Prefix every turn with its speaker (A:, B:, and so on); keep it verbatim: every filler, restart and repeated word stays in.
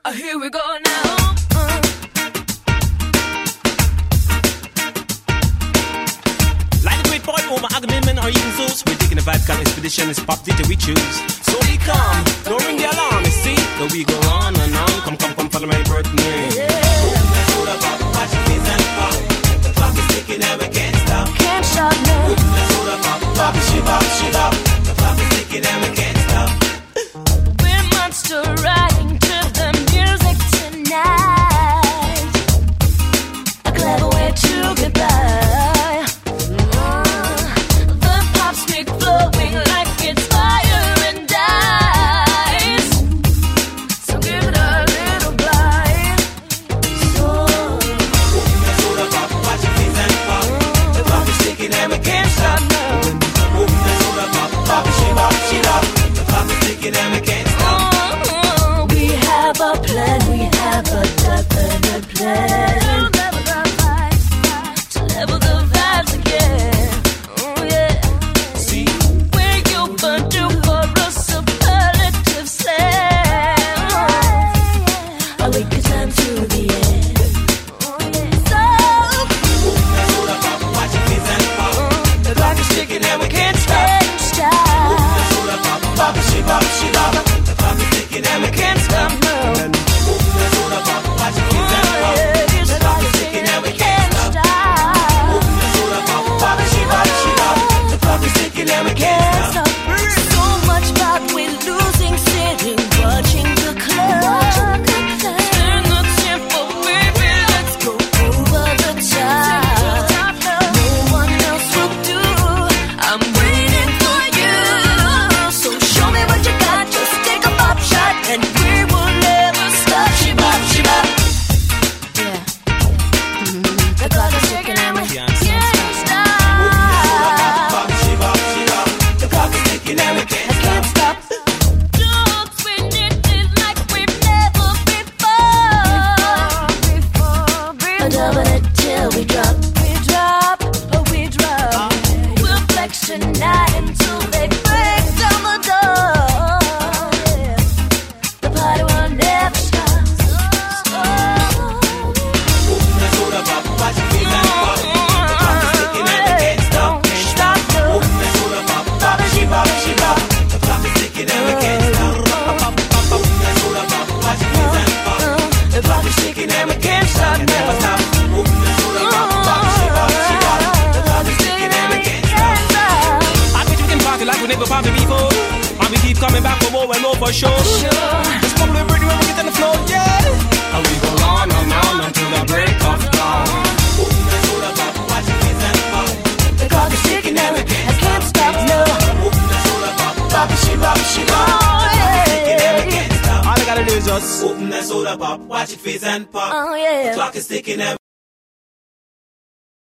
A: Uh, here we go now. Uh.
B: Like the great boy Omar Agamemnon or even Zeus, we're taking a vibe called Expedition. It's pop D J we choose. So we come, don't ring the alarm, you see. So we go on and on. Come, come, come, follow my birthday.
A: Yeah.
B: Hold up, watch your face and pop. The clock is ticking and we can't stop.
A: Can't stop now.
B: Hold up, pop, she bop, she bop. The clock is ticking and we can't stop.
A: We're monster riding to the music tonight. A clever way to get by. And we can't stop. Oh, we have a plan, we have a definite plan to level the vibes again. Oh yeah.
B: See,
A: we're you but do for a superlative slam. I'll wait your time to the end. Oh yeah. So
B: hold up, watch your face and pop. The clock is ticking and we can't stop. Pop, she bop, she bop. The clock is ticking and we can't stop. Hold up, watch your face and pop. The clock is ticking and we can't stop. Hold up, pop, she bop, she bop. The clock is ticking and we can't stop.
A: So much about we losing, sitting, watching the clock. Turn the tempo, baby, let's go over the top. No one else will do. I'm waiting for you. So show me what you got, just take a pop shot, and we will never stop. She bop, she bop. Yeah. Mm-hmm. The clock is ticking and we can't stop.
B: Pop, she bop, she bop. The clock is ticking and we can't stop.
A: Double it till we drop, we drop, oh we drop. We'll flex tonight until they break down the door. Yeah. The party will never stop. Oh.
B: Hold up, watch your face and pop. The clock is ticking and we can't stop.
A: Don't stop, no.
B: Hold up, pop, she bop, she bop. The clock is ticking and we can't stop. Hold up, watch your face and pop. The clock is ticking and we can't stop. Never stop. Like we never party before, and we keep coming back for more and more for sure.
A: Sure.
B: Just bubble and pretty when we get on the floor, yeah. And we go on and on until the break of dawn. Watch your face and pop.
A: The clock is ticking and we can't stop, no.
B: Pop, she bop, she bop.
A: Oh yeah.
B: All I gotta do is just open that soda pop, watch your face and pop.
A: Oh yeah.
B: The clock is ticking and